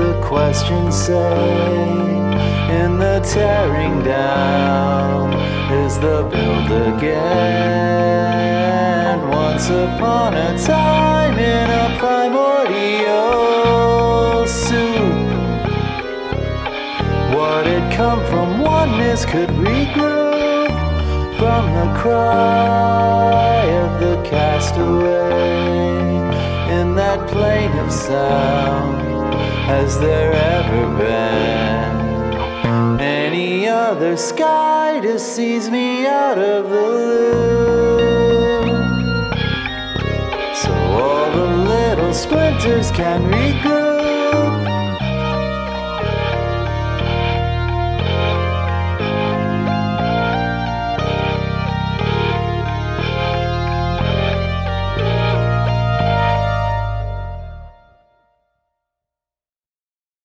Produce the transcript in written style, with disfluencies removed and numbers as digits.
the questions say in the tearing down is the build again. Once upon a time in a primordial soup, what had come from oneness could regroup from the cry of the castaway. In that plaintive sound, has there ever been any other sky to seize me out of the loop? So all the little splinters can regroup